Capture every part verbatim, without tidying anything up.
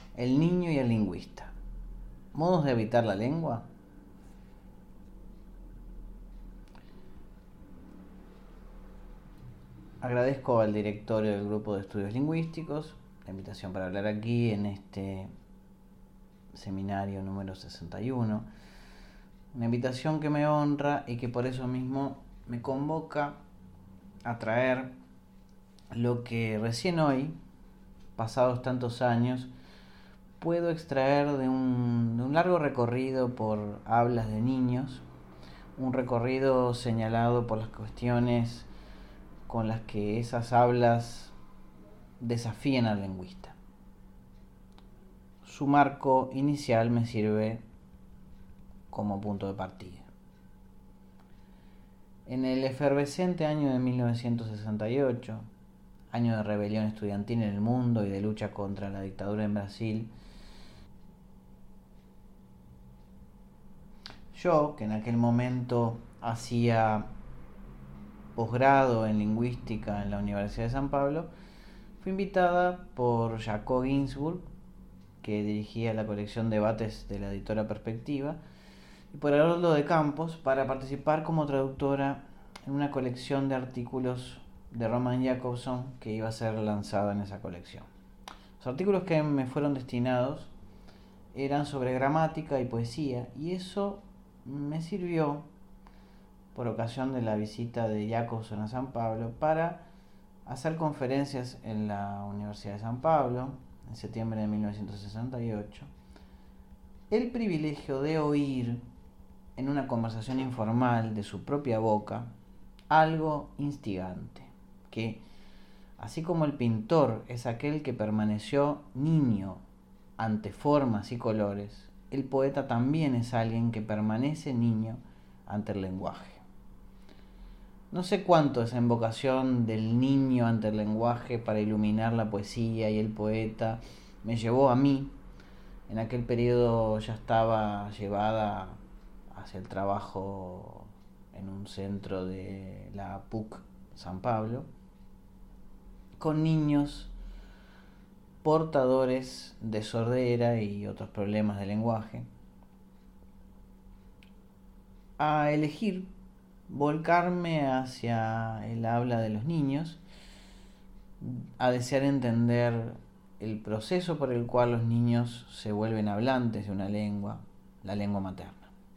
El niño y el lingüista. ¿Modos de habitar la lengua? Agradezco al directorio del Grupo de Estudios Lingüísticos la invitación para hablar aquí en este seminario número sesenta y uno. Una invitación que me honra y que por eso mismo me convoca a traer lo que recién hoy, pasados tantos años, puedo extraer de un, de un largo recorrido por hablas de niños, un recorrido señalado por las cuestiones con las que esas hablas desafían al lingüista. Su marco inicial me sirve como punto de partida. En el efervescente año de mil novecientos sesenta y ocho, año de rebelión estudiantil en el mundo y de lucha contra la dictadura en Brasil, yo, que en aquel momento hacía posgrado en lingüística en la Universidad de San Pablo, fui invitada por Jacob Ginsburg, que dirigía la colección Debates de la editora Perspectiva, y por Haroldo de Campos para participar como traductora en una colección de artículos de Roman Jakobson que iba a ser lanzada en esa colección. Los artículos que me fueron destinados eran sobre gramática y poesía, y eso me sirvió por ocasión de la visita de Jakobson a San Pablo para hacer conferencias en la Universidad de San Pablo en septiembre de mil novecientos sesenta y ocho, el privilegio de oír en una conversación informal de su propia boca algo instigante, que así como el pintor es aquel que permaneció niño ante formas y colores, el poeta también es alguien que permanece niño ante el lenguaje. No sé cuánto esa invocación del niño ante el lenguaje para iluminar la poesía y el poeta me llevó a mí. En aquel periodo ya estaba llevada hacia el trabajo en un centro de la P U C San Pablo, con niños portadores de sordera y otros problemas de lenguaje, a elegir volcarme hacia el habla de los niños, a desear entender el proceso por el cual los niños se vuelven hablantes de una lengua, la lengua materna.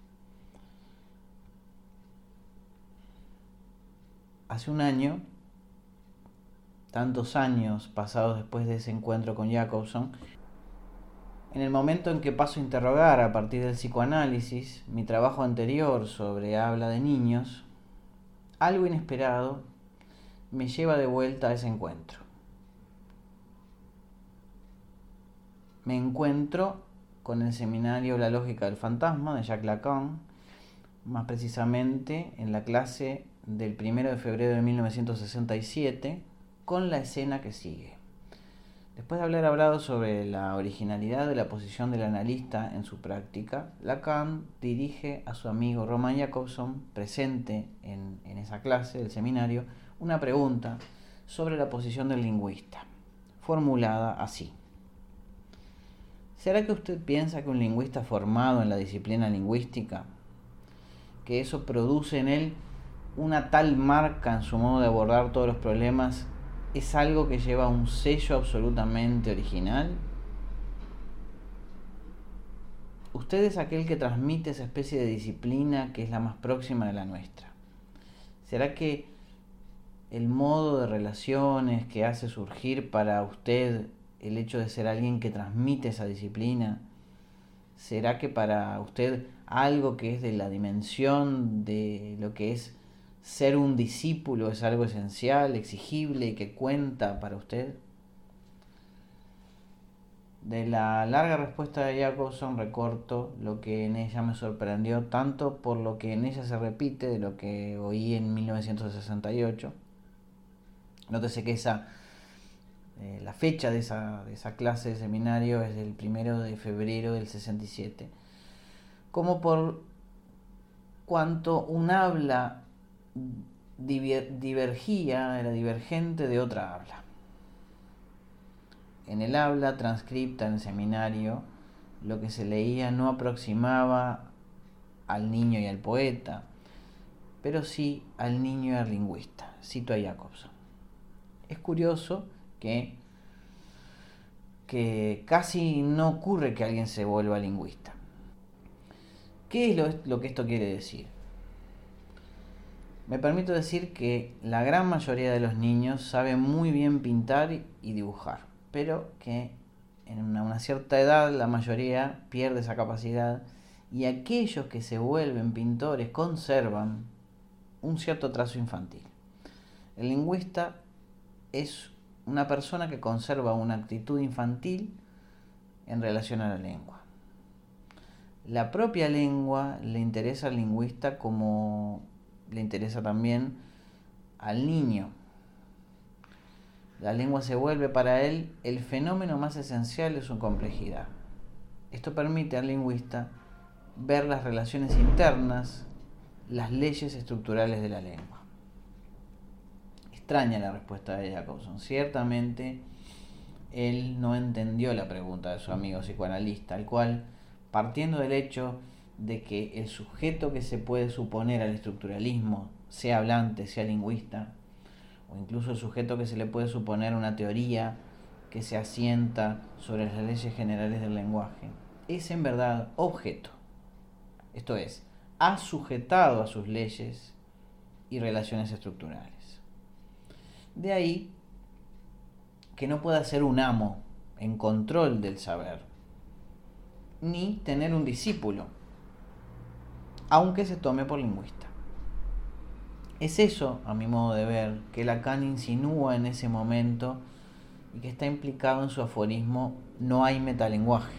Hace un año, tantos años pasados después de ese encuentro con Jakobson, en el momento en que paso a interrogar a partir del psicoanálisis mi trabajo anterior sobre habla de niños, algo inesperado me lleva de vuelta a ese encuentro. Me encuentro con el seminario La lógica del fantasma de Jacques Lacan, más precisamente en la clase del primero de febrero de mil novecientos sesenta y siete, con la escena que sigue. Después de haber hablado sobre la originalidad de la posición del analista en su práctica, Lacan dirige a su amigo Roman Jakobson, presente en, en esa clase del seminario, una pregunta sobre la posición del lingüista, formulada así: ¿será que usted piensa que un lingüista formado en la disciplina lingüística, que eso produce en él una tal marca en su modo de abordar todos los problemas, es algo que lleva un sello absolutamente original? Usted es aquel que transmite esa especie de disciplina que es la más próxima de la nuestra. ¿Será que el modo de relaciones que hace surgir para usted el hecho de ser alguien que transmite esa disciplina, será que para usted algo que es de la dimensión de lo que es ser un discípulo es algo esencial, exigible y que cuenta para usted? De la larga respuesta de Jakobson recorto lo que en ella me sorprendió, tanto por lo que en ella se repite de lo que oí en mil novecientos sesenta y ocho. Nótese que esa, eh, la fecha de esa, de esa clase de seminario es del primero de febrero del sesenta y siete, como por cuanto un habla diver, divergía, era divergente de otra habla. en el habla transcripta en el seminario, lo que se leía no aproximaba al niño y al poeta, pero sí al niño y al lingüista. Cito a Jacobson. Es curioso que, que casi no ocurre que alguien se vuelva lingüista. ¿Qué es lo, lo que esto quiere decir? Me permito decir que la gran mayoría de los niños saben muy bien pintar y dibujar, pero que en una, una cierta edad la mayoría pierde esa capacidad, y aquellos que se vuelven pintores conservan un cierto trazo infantil. El lingüista es una persona que conserva una actitud infantil en relación a la lengua. La propia lengua le interesa al lingüista como le interesa también al niño. La lengua se vuelve para él el fenómeno más esencial de su complejidad. Esto permite al lingüista ver las relaciones internas, las leyes estructurales de la lengua. Extraña la respuesta de Jacobson. Ciertamente, él no entendió la pregunta de su amigo psicoanalista, al cual, partiendo del hecho de que el sujeto que se puede suponer al estructuralismo, sea hablante, sea lingüista, o incluso el sujeto que se le puede suponer una teoría que se asienta sobre las leyes generales del lenguaje, es en verdad objeto. Esto es, ha sujetado a sus leyes y relaciones estructurales. De ahí que no pueda ser un amo en control del saber, ni tener un discípulo, aunque se tome por lingüista. Es eso, a mi modo de ver, que Lacan insinúa en ese momento y que está implicado en su aforismo "no hay metalenguaje".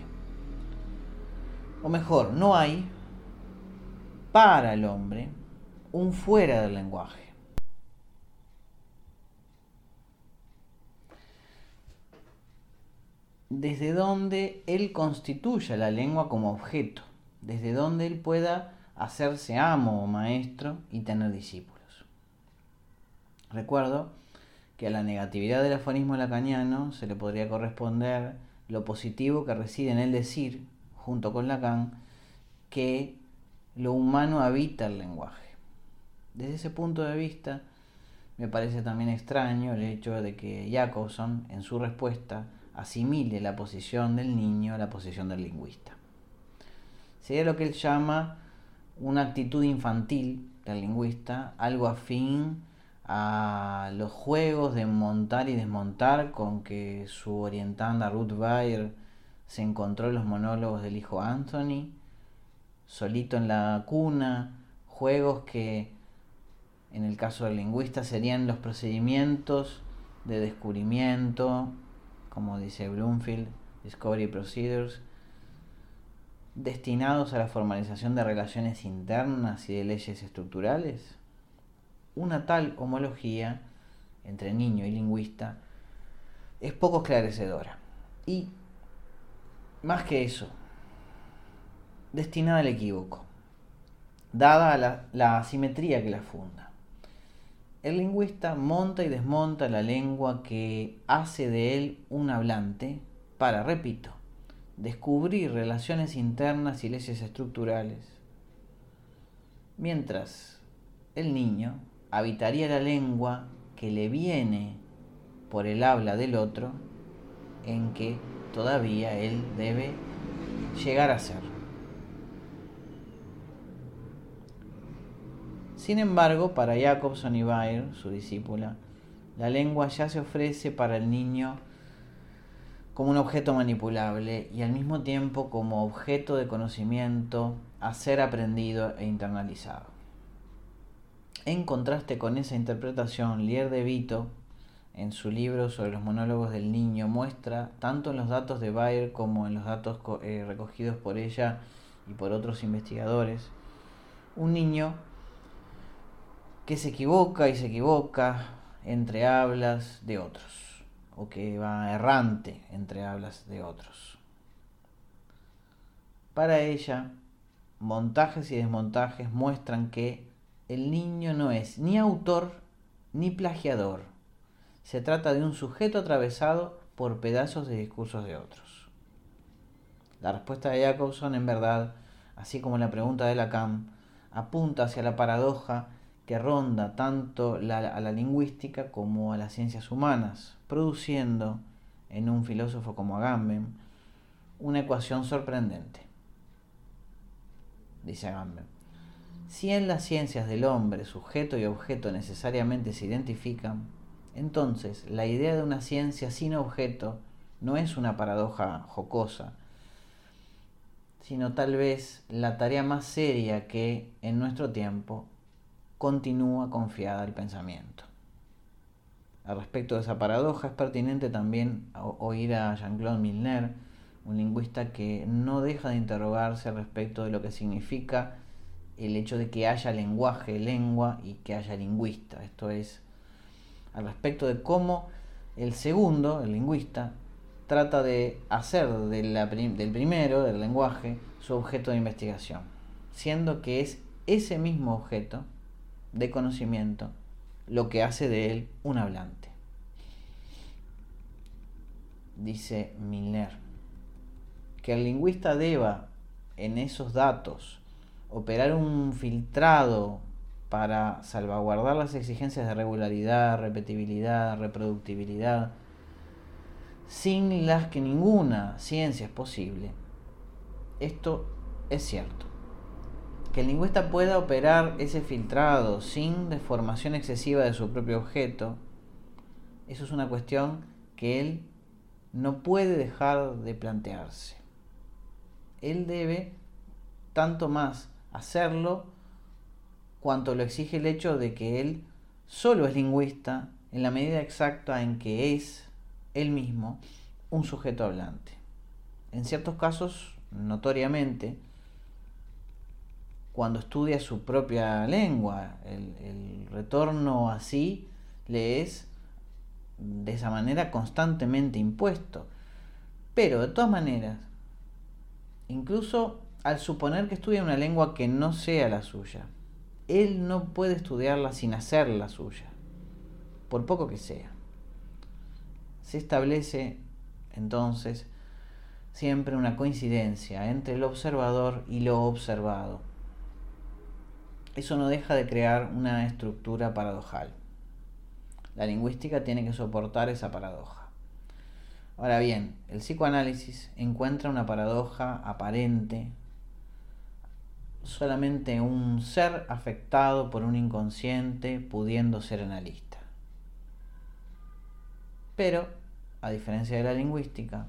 O mejor, no hay, para el hombre, un fuera del lenguaje. Desde donde él constituya la lengua como objeto, desde donde él pueda hacerse amo o maestro y tener discípulos. Recuerdo que a la negatividad del aforismo lacaniano se le podría corresponder lo positivo que reside en el decir, junto con Lacan, que lo humano habita el lenguaje. Desde ese punto de vista, me parece también extraño el hecho de que Jacobson, en su respuesta, asimile la posición del niño a la posición del lingüista. Sería lo que él llama una actitud infantil del lingüista, algo afín a los juegos de montar y desmontar con que su orientanda Ruth Baer se encontró en los monólogos del hijo Anthony, solito en la cuna, juegos que en el caso del lingüista serían los procedimientos de descubrimiento, como dice Bloomfield, Discovery Procedures, destinados a la formalización de relaciones internas y de leyes estructurales. Una tal homología entre niño y lingüista es poco esclarecedora y, más que eso, destinada al equívoco, dada la, la asimetría que la funda. El lingüista monta y desmonta la lengua que hace de él un hablante para, repito, descubrir relaciones internas y leyes estructurales, mientras el niño habitaría la lengua que le viene por el habla del otro, en que todavía él debe llegar a ser. Sin embargo, para Jacobson y Baer, su discípula, la lengua ya se ofrece para el niño como un objeto manipulable y al mismo tiempo como objeto de conocimiento a ser aprendido e internalizado. En contraste con esa interpretación, Lier de Vito, en su libro sobre los monólogos del niño, muestra, tanto en los datos de Baer como en los datos eh, recogidos por ella y por otros investigadores, un niño que se equivoca y se equivoca entre hablas de otros, o que va errante entre hablas de otros. Para ella, montajes y desmontajes muestran que el niño no es ni autor ni plagiador. Se trata de un sujeto atravesado por pedazos de discursos de otros. La respuesta de Jacobson, en verdad, así como la pregunta de Lacan, apunta hacia la paradoja que ronda tanto la, a la lingüística como a las ciencias humanas, produciendo, en un filósofo como Agamben, una ecuación sorprendente. Dice Agamben: si en las ciencias del hombre sujeto y objeto necesariamente se identifican, entonces la idea de una ciencia sin objeto no es una paradoja jocosa, sino tal vez la tarea más seria que, en nuestro tiempo, continúa confiada al pensamiento. Al respecto de esa paradoja es pertinente también oír a Jean-Claude Milner, un lingüista que no deja de interrogarse al respecto de lo que significa el hecho de que haya lenguaje, lengua, y que haya lingüista. Esto es, al respecto de cómo el segundo, el lingüista, trata de hacer de la, del primero, del lenguaje, su objeto de investigación, siendo que es ese mismo objeto de conocimiento lo que hace de él un hablante. Dice Milner que el lingüista deba, en esos datos, operar un filtrado para salvaguardar las exigencias de regularidad, repetibilidad, reproductibilidad, sin las que ninguna ciencia es posible. Esto es cierto. Que el lingüista pueda operar ese filtrado sin deformación excesiva de su propio objeto, eso es una cuestión que él no puede dejar de plantearse. Él debe tanto más hacerlo cuanto lo exige el hecho de que él solo es lingüista en la medida exacta en que es él mismo un sujeto hablante. En ciertos casos, notoriamente, cuando estudia su propia lengua, el, el retorno así le es de esa manera constantemente impuesto. Pero de todas maneras, incluso al suponer que estudia una lengua que no sea la suya, él no puede estudiarla sin hacerla suya, por poco que sea. Se establece entonces siempre una coincidencia entre el observador y lo observado. Eso no deja de crear una estructura paradojal. La lingüística tiene que soportar esa paradoja. Ahora bien, el psicoanálisis encuentra una paradoja aparente, solamente un ser afectado por un inconsciente pudiendo ser analista. Pero, a diferencia de la lingüística,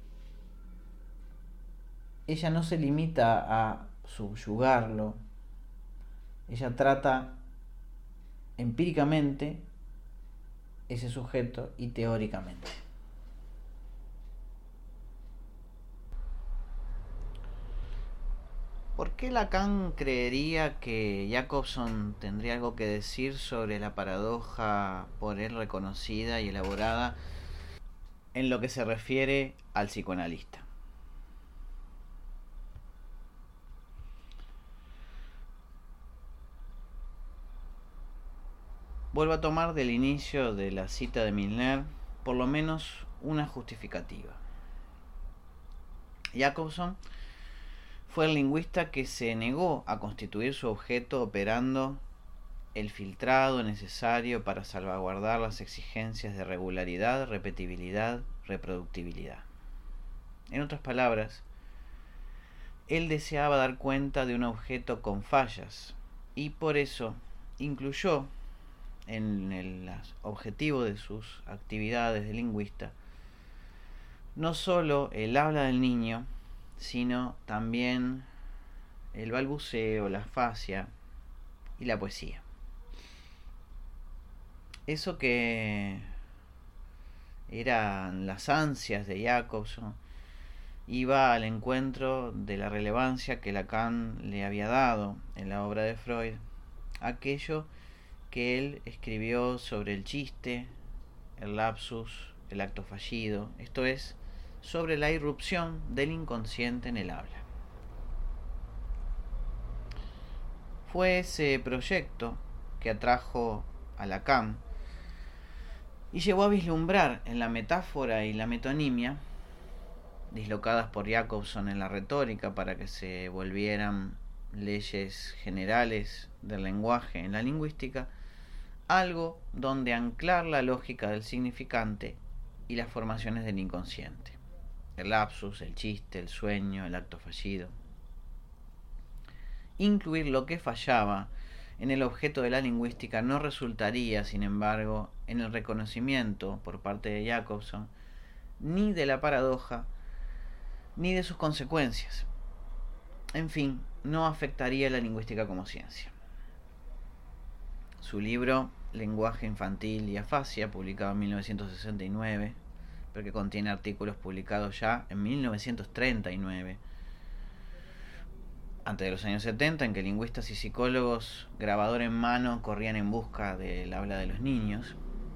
ella no se limita a subyugarlo, ella trata empíricamente ese sujeto y teóricamente. ¿Por qué Lacan creería que Jacobson tendría algo que decir sobre la paradoja por él reconocida y elaborada en lo que se refiere al psicoanalista? Vuelvo a tomar del inicio de la cita de Milner por lo menos una justificativa. Jacobson fue el lingüista que se negó a constituir su objeto operando el filtrado necesario para salvaguardar las exigencias de regularidad, repetibilidad, reproductibilidad. En otras palabras, él deseaba dar cuenta de un objeto con fallas y por eso incluyó en el objetivo de sus actividades de lingüista no solo el habla del niño, sino también el balbuceo, la fascia y la poesía. Eso que eran las ansias de Jacobson iba al encuentro de la relevancia que Lacan le había dado en la obra de Freud, aquello que él escribió sobre el chiste, el lapsus, el acto fallido, esto es, sobre la irrupción del inconsciente en el habla. Fue ese proyecto que atrajo a Lacan y llevó a vislumbrar en la metáfora y la metonimia, dislocadas por Jacobson en la retórica para que se volvieran leyes generales del lenguaje en la lingüística, algo donde anclar la lógica del significante y las formaciones del inconsciente, el lapsus, el chiste, el sueño, el acto fallido. Incluir lo que fallaba en el objeto de la lingüística no resultaría, sin embargo, en el reconocimiento por parte de Jacobson ni de la paradoja ni de sus consecuencias. En fin, no afectaría la lingüística como ciencia. Su libro Lenguaje infantil y afasia, publicado en mil novecientos sesenta y nueve, pero que contiene artículos publicados ya en mil novecientos treinta y nueve, antes de los años setenta, en que lingüistas y psicólogos, grabador en mano, corrían en busca del habla de los niños,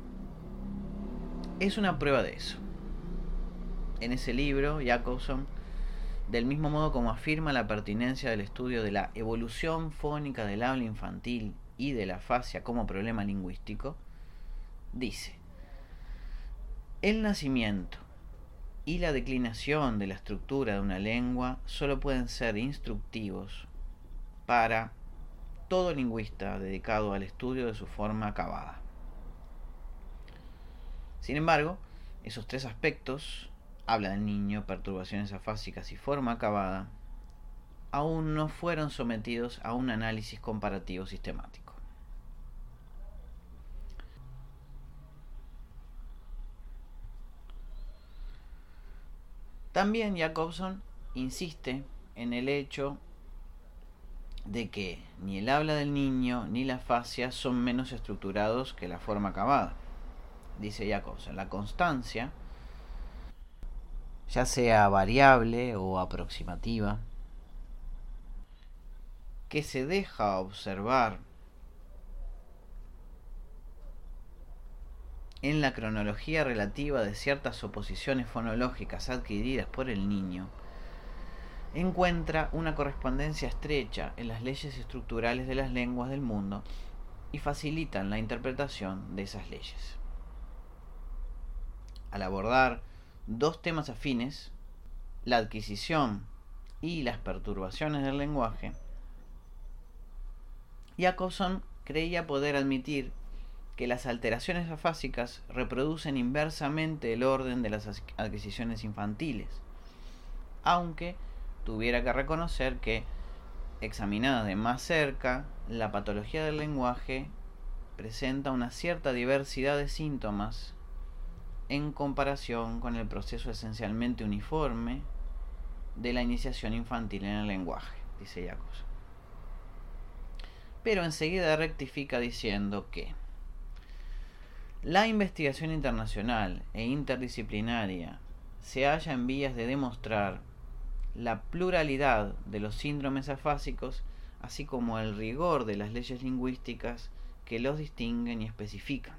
es una prueba de eso. En ese libro, Jacobson, del mismo modo como afirma la pertinencia del estudio de la evolución fónica del habla infantil y de la afasia como problema lingüístico, dice: el nacimiento y la declinación de la estructura de una lengua solo pueden ser instructivos para todo lingüista dedicado al estudio de su forma acabada. Sin embargo, esos tres aspectos, habla del niño, perturbaciones afásicas y forma acabada, aún no fueron sometidos a un análisis comparativo sistemático. También Jacobson insiste en el hecho de que ni el habla del niño ni la afasia son menos estructurados que la forma acabada. Dice Jacobson: la constancia, ya sea variable o aproximativa, que se deja observar en la cronología relativa de ciertas oposiciones fonológicas adquiridas por el niño, encuentra una correspondencia estrecha en las leyes estructurales de las lenguas del mundo y facilitan la interpretación de esas leyes. Al abordar dos temas afines, la adquisición y las perturbaciones del lenguaje, Jacobson creía poder admitir que las alteraciones afásicas reproducen inversamente el orden de las adquisiciones infantiles, aunque tuviera que reconocer que, examinada de más cerca, la patología del lenguaje presenta una cierta diversidad de síntomas en comparación con el proceso esencialmente uniforme de la iniciación infantil en el lenguaje, dice Jacobson. Pero enseguida rectifica diciendo que la investigación internacional e interdisciplinaria se halla en vías de demostrar la pluralidad de los síndromes afásicos, así como el rigor de las leyes lingüísticas que los distinguen y especifican.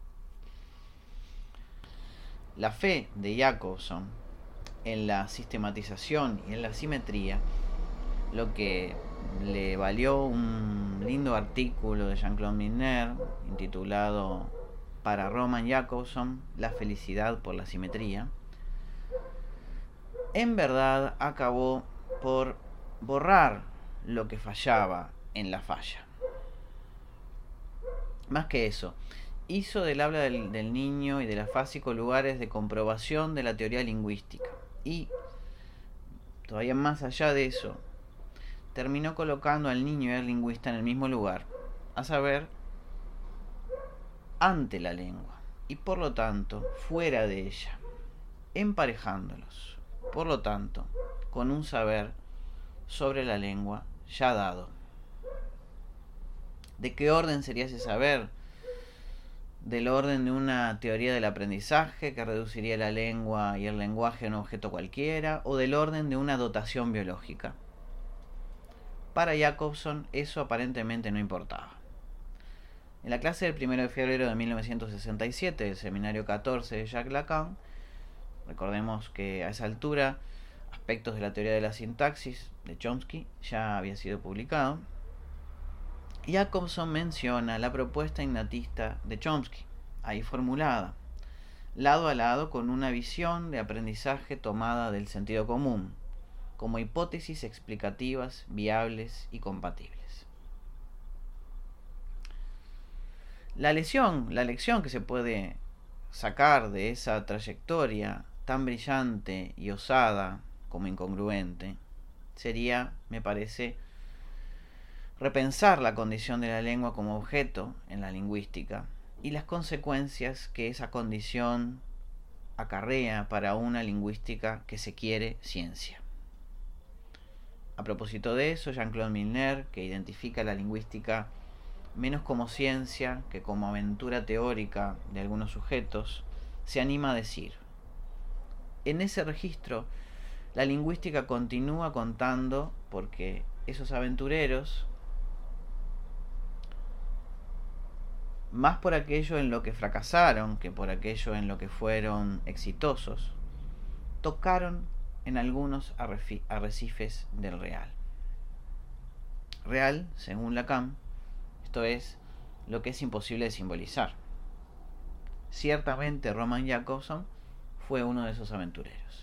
La fe de Jacobson en la sistematización y en la simetría, lo que le valió un lindo artículo de Jean-Claude Milner intitulado Para Roman Jacobson, la felicidad por la simetría, en verdad acabó por borrar lo que fallaba en la falla. Más que eso, hizo del habla del, del niño y del afásico lugares de comprobación de la teoría lingüística y, todavía más allá de eso, terminó colocando al niño y al lingüista en el mismo lugar, a saber, ante la lengua y por lo tanto fuera de ella, emparejándolos, por lo tanto, con un saber sobre la lengua ya dado. ¿De qué orden sería ese saber? Del orden de una teoría del aprendizaje que reduciría la lengua y el lenguaje a un objeto cualquiera, o del orden de una dotación biológica. Para Jacobson eso aparentemente no importaba. En la clase del primero de febrero de mil novecientos sesenta y siete del seminario catorce de Jacques Lacan, recordemos que a esa altura Aspectos de la teoría de la sintaxis de Chomsky ya había sido publicado, Jacobson menciona la propuesta innatista de Chomsky, ahí formulada, lado a lado con una visión de aprendizaje tomada del sentido común, como hipótesis explicativas viables y compatibles. La lección, la lección que se puede sacar de esa trayectoria tan brillante y osada como incongruente sería, me parece, repensar la condición de la lengua como objeto en la lingüística y las consecuencias que esa condición acarrea para una lingüística que se quiere ciencia. A propósito de eso, Jean-Claude Milner, que identifica la lingüística menos como ciencia que como aventura teórica de algunos sujetos, se anima a decir: en ese registro, la lingüística continúa contando porque esos aventureros, más por aquello en lo que fracasaron que por aquello en lo que fueron exitosos, tocaron en algunos arrecifes del real. Real, según Lacan, esto es lo que es imposible de simbolizar. Ciertamente Roman Jakobson fue uno de esos aventureros.